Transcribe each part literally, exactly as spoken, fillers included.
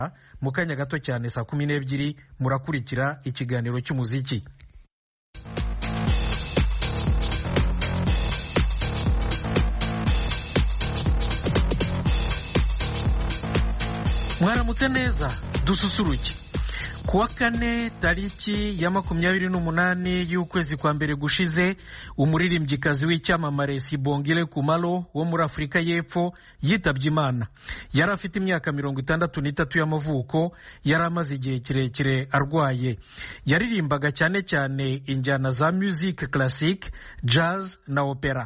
mu kanya gato cyane saa kumi n'ebyiri murakurikira ikiganiro cy'umuziki. Mwaramutse neza, dususuruke. Kuwa kane tariki ya makumyabiri n'umunani y'ukwezi kwa mbere gushize, umuririmbyikazi w'icyamamare Sibongile Khumalo wo muri Afurika y'Epfo yitabye Imana. Yari afite imyaka mirongo itandatu n'itatu y'amavuko, yari amaze igihe kirekire arwaye. Yaririmbaga cyane cyane injyana za music classic, jazz na opera.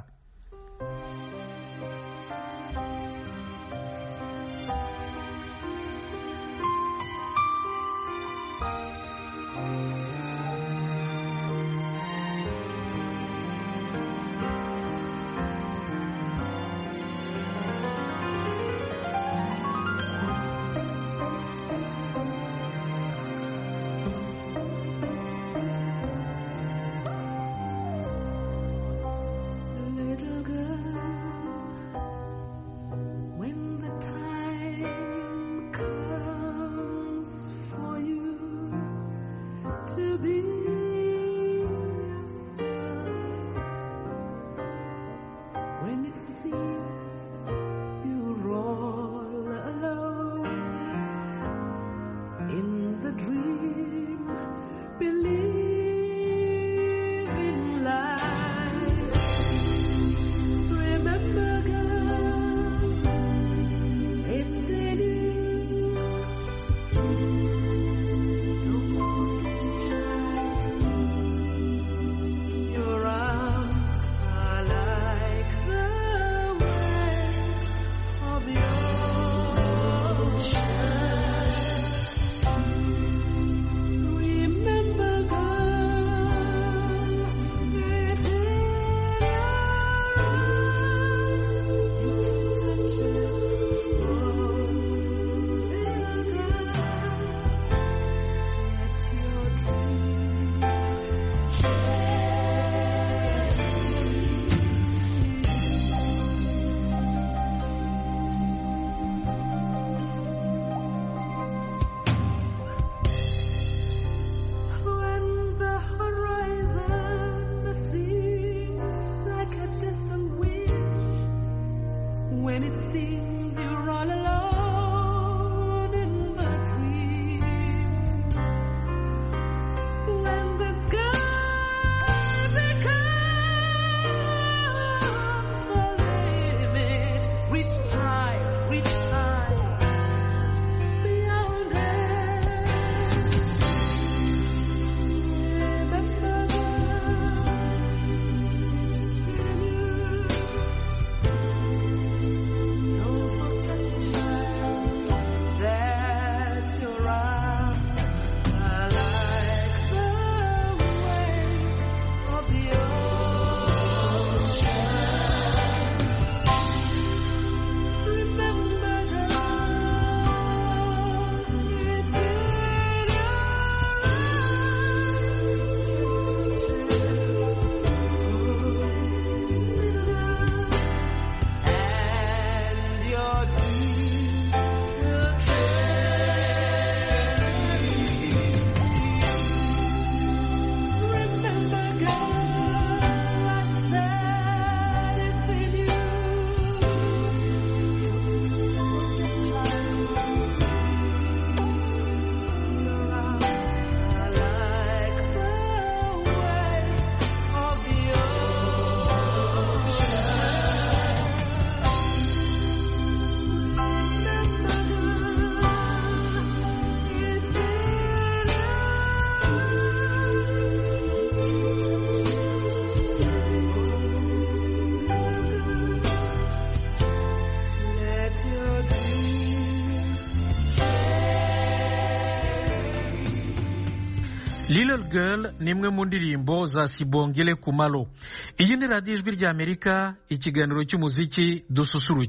Little Girl ni imwe mu ndirimbo za Sibongile Khumalo. Iyi ni radiyo ijwi ry'Amerika, ikiganiro cy'umuziki dususuruke.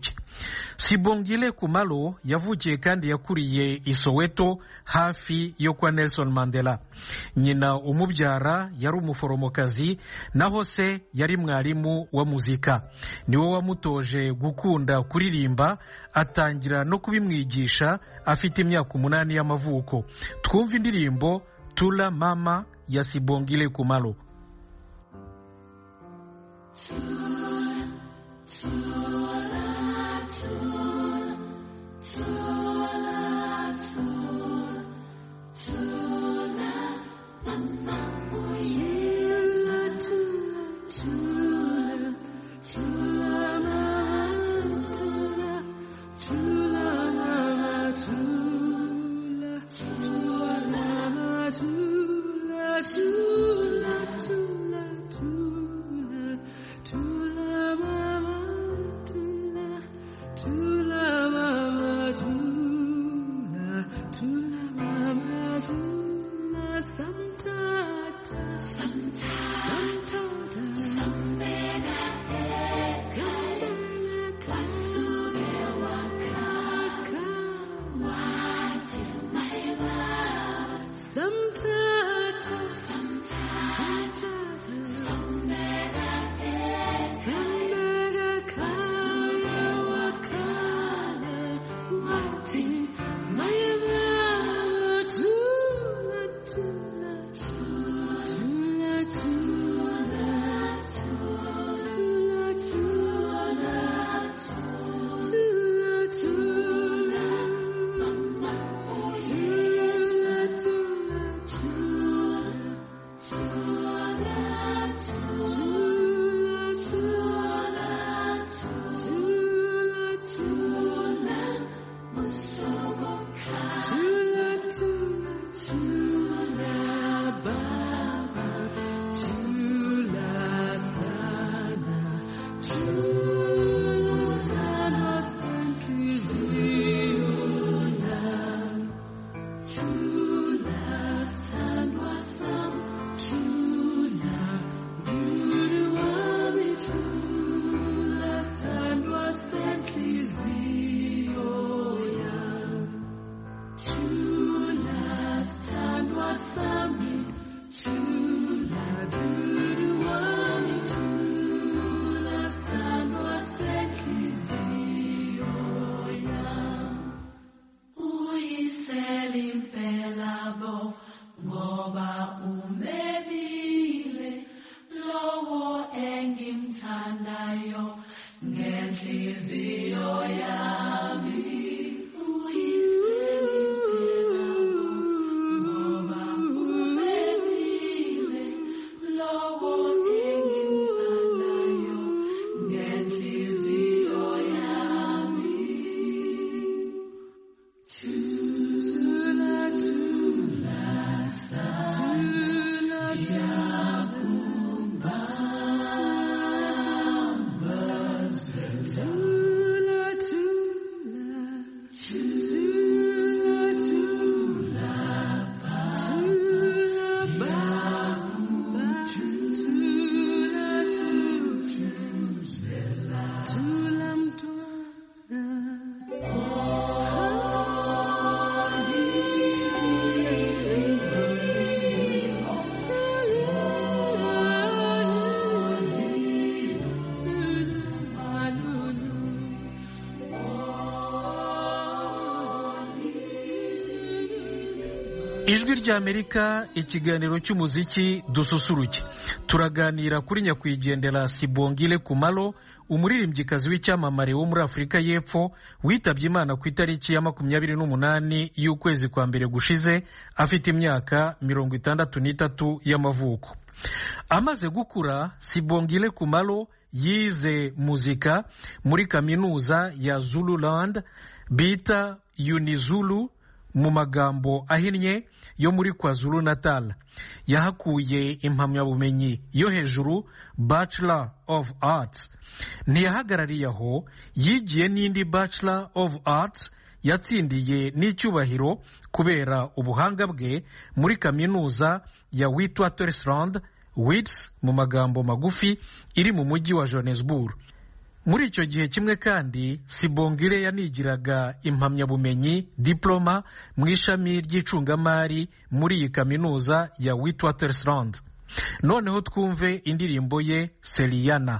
Sibongile Khumalo yavukiye kandi yakuriye i Soweto hafi yo kwa Nelson Mandela. Nyina umubyara yari umuforomokazi naho se yari mwarimu wa muzika. Niwe wamutoje gukunda kuririmba, atangira no kubimwigisha afite imyaka umunani y'amavuko. Twumva indirimbo Tula Mama ya Sibongile Khumalo. Ijwi ry'Amerika, ikiganiro cy'umuziki dususuruke. Turaganira kuri nyakwigendera Sibongile Khumalo, umuririmbyikazi w'icyamamare wo muri Afurika y'Epfo witabye Imana ku itariki ya makumyabiri n'umunani y'ukwezi kwa mbere gushize afite imyaka mirongo itandatu n'itatu y'amavuko. Amaze gukura, Sibongile Khumalo yize muzika muri kaminuza ya Zululand bita Unizulu mu magambo ahinnye yo muri KwaZulu Natal. Yahakuye impamyabumenyi yo hejuru, Bachelor of Arts. Ntiyahagarariye aho, yigiye n'indi Bachelor of Arts yatsindiye n'icyubahiro kubera ubuhanga bwe muri kaminuza ya Witwatersrand, Wits mu magambo magufi, iri mu mujyi wa Johannesburg. muri icyo gihe kimwe kandi Sibongile yanigiraga impamyabumenyi diploma mu ishami ry'icungamari muri iyi kaminuza ya Witwatersrand. Noneho twumve indirimbo ye Seliyana.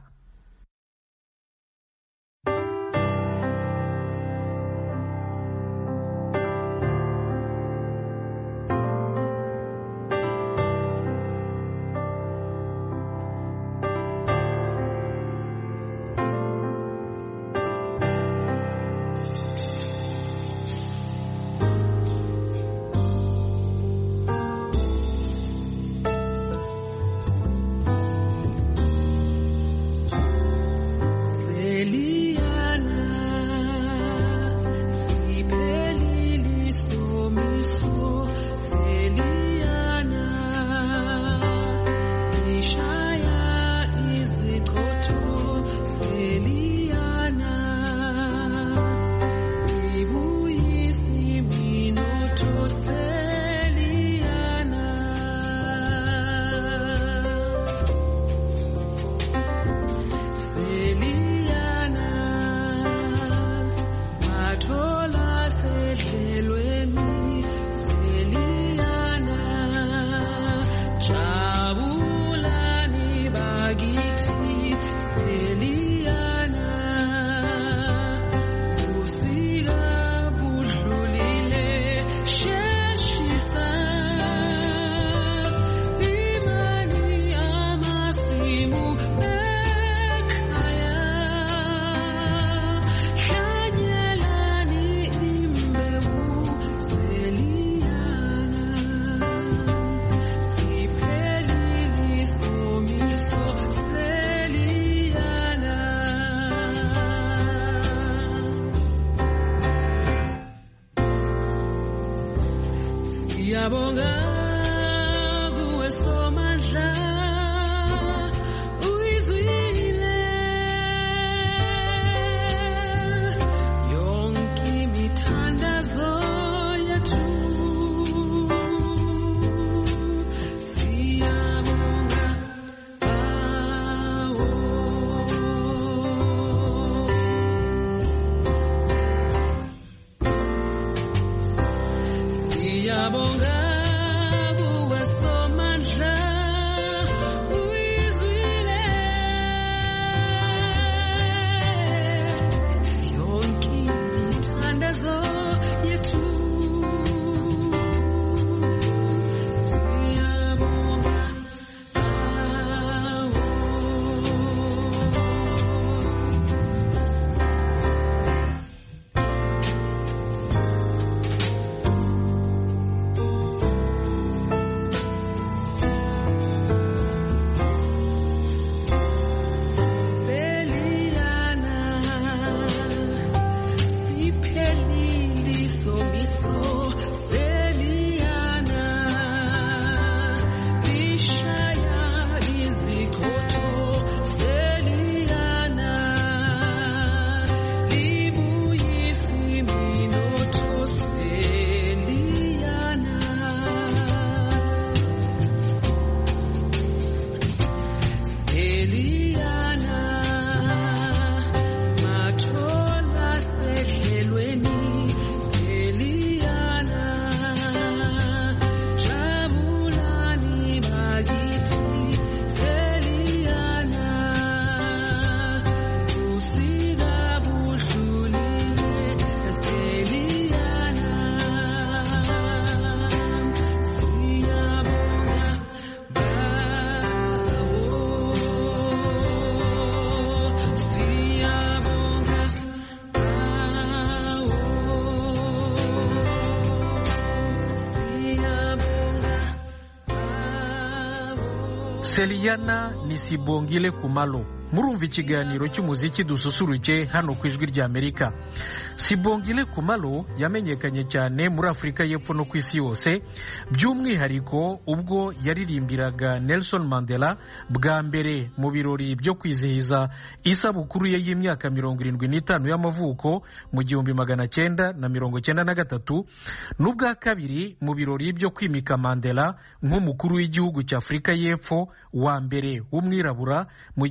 Seliyana ni Sibongile Kumalo. Murumva ikiganiro cy'umuziki dususuruke hano ku ijwi rya Amerika. Sibongile Kumalo yamenyekanye cyane muri Afurika y'Epfo no ku isi yose, by'umwihariko ubwo yaririmbiraga Nelson Mandela bwa mbere mu birori byo kwizihiza isabukuru ye y'imyaka mirongo irindwi n'itanu y'amavuko mu gihumbi magana cyenda na mirongo cyenda na gatatu, n'ubwa kabiri mu birori byo kwimika Mandela nk'umukuru w'igihugu cya Afurika y'Epfo wa mbere w'umwirabura mu gihumbi magana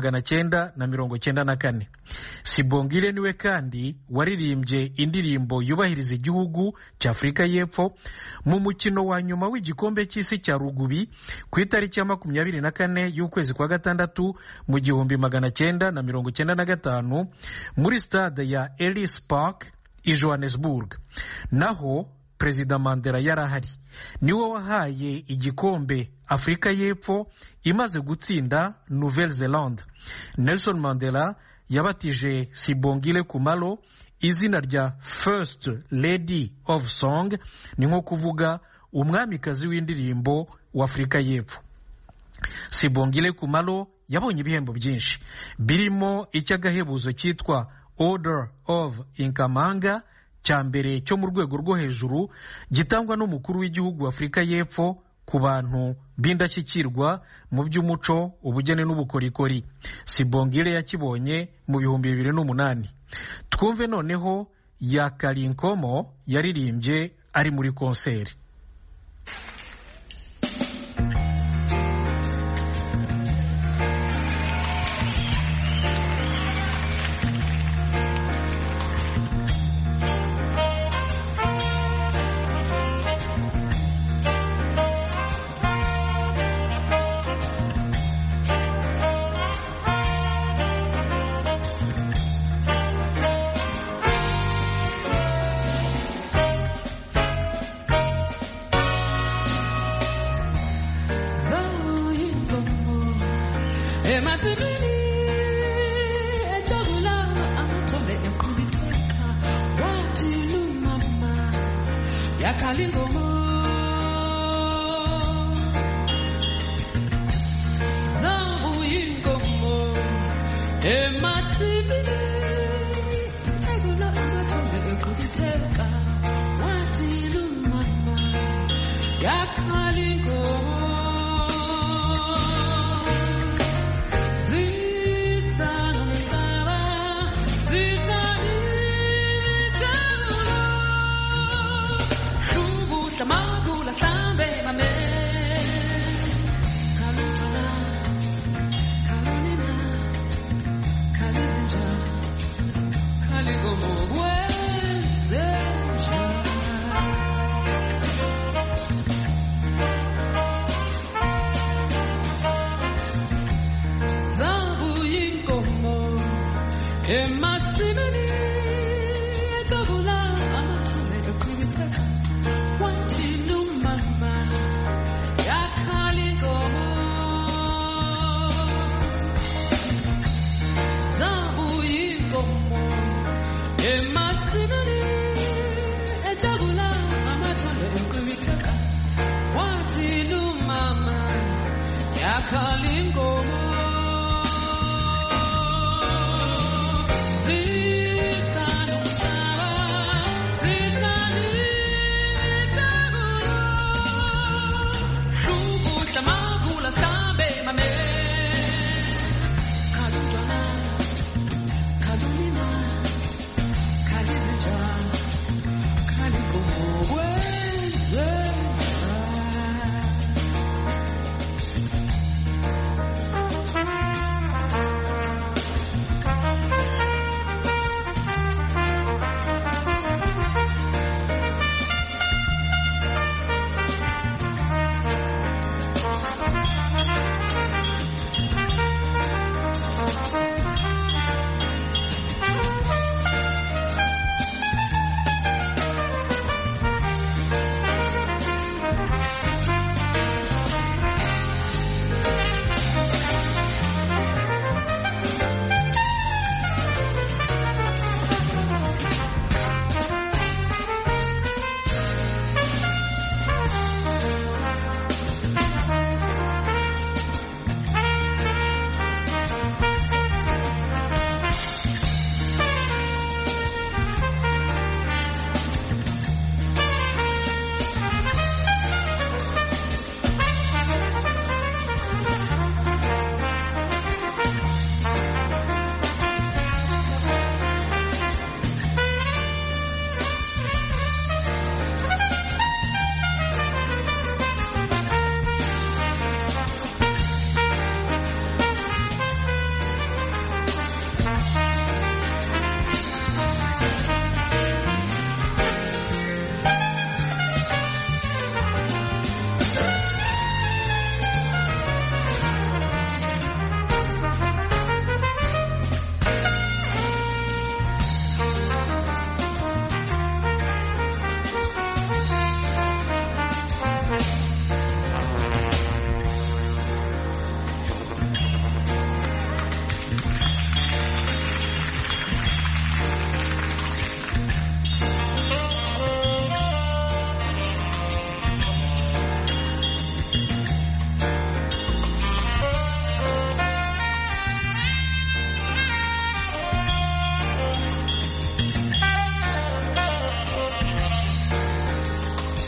magana cyenda na mirongo cyenda na kane. Sibongile niwe kandi waririmbye indirimbo yubahiriza igihugu cya Afurika y'Epfo mu mukino wa nyuma w'igikombe cy'isi cya rugubi ku itariki ya makumyabiri na kane y'ukwezi kwa gatandatu mu gihumbi magana cyenda na mirongo cyenda na gatanu muri stade ya Ellis Park i Johannesburg. Naho Perezida Mandela yarahari, niwe wahaye igikombe Afurika y'Epfo imaze gutsinda Nouvelle-Zélande. Nelson Mandela yabatije Sibongile Khumalo izina rya First Lady of Song, ni nko kuvuga umwamikazi w'indirimbo wa Afurika y'Epfo. Sibongile Khumalo yabonye ibihembo byinshi birimo icy'agahebuzo cyitwa Order of Inkamanga cya mbere cyo mu rwego rwo hejuru gitangwa n'umukuru w'igihugu wa Afurika y'Epfo ku bantu b'indashyikirwa mu by'umuco, ubugeni n'ubukorikori. Sibongile yakibonye mu bihumbi bibiri n'umunani. Twumve noneho ya Kalinkomo yaririmbye ari muri konseri.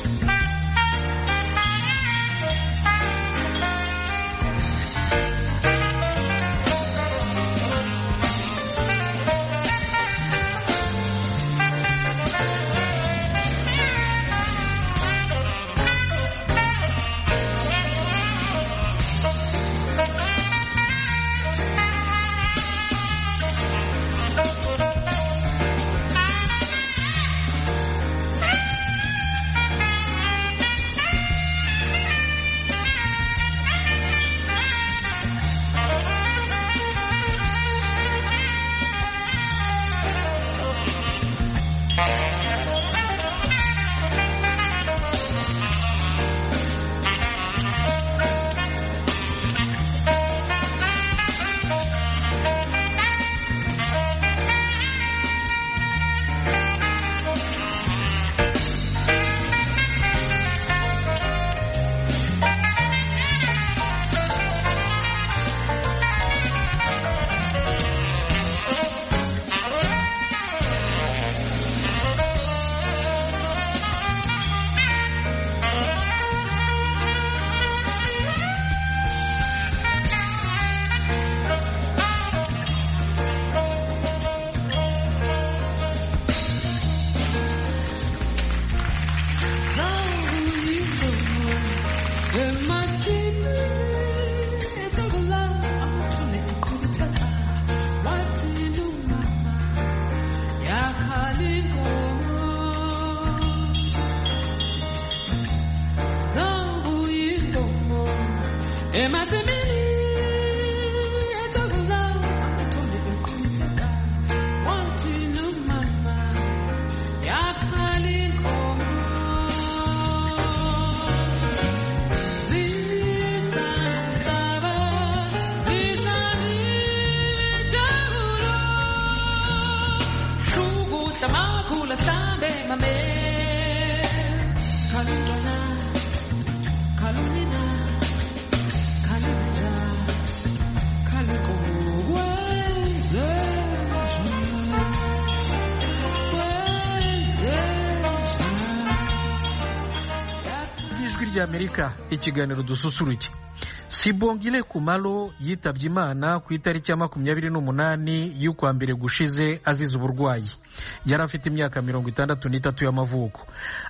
Amerika ikiganiro dususuruke. Sibongile Kumalo yitabye Imana ku itariki ya makumyabiri n'umunani y'ukwa mbere gushize azize uburwayi. Yari afite imyaka mirongo itandatu n'itatu y'amavuko.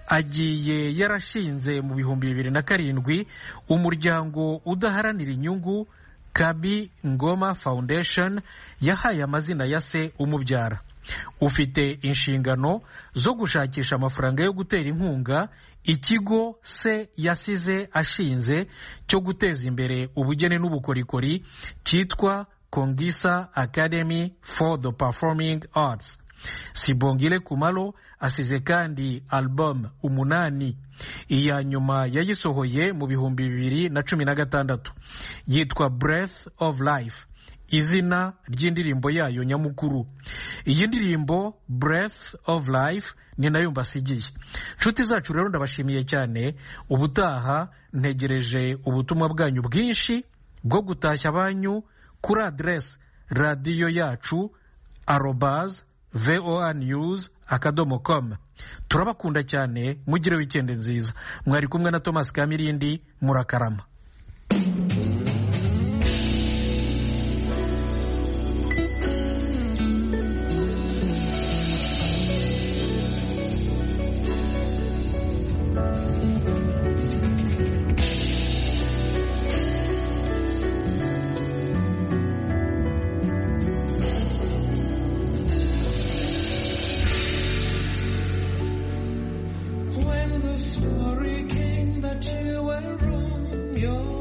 Agiye yarashinze mu bihumbi bibiri na karindwi umuryango udaharanira inyungu Kabi Ngoma Foundation yahaye amazina ya se umubyara. Ufite inshingano zo gushakisha amafaranga yo gutera inkunga ikigo se yasize ashinze cyo guteza imbere ubugeni n'ubukorikori cyitwa Kongisa Academy for the Performing Arts. Sibongile Kumalo asize kandi album umunani. Iya nyuma yayisohoye mu bihumbi bibiri na cumi na gatandatu yitwa Breath of Life, izina ry'indirimbo yayo nyamukuru. Iyi ndirimbo Breath of Life ni nayo mbasigiye. Nshuti zacu rero ndabashimiye cyane. Ubutaha ntegereje ubutumwa bwanyu bwinshi bwo gutashya banyu kuri adresse radio yacu arobase voa news akadomo com. Turabakunda cyane, mugire weekend nziza. Mwari kumwe na Thomas Kamirindi, murakarama. Story came that you were wrong. You're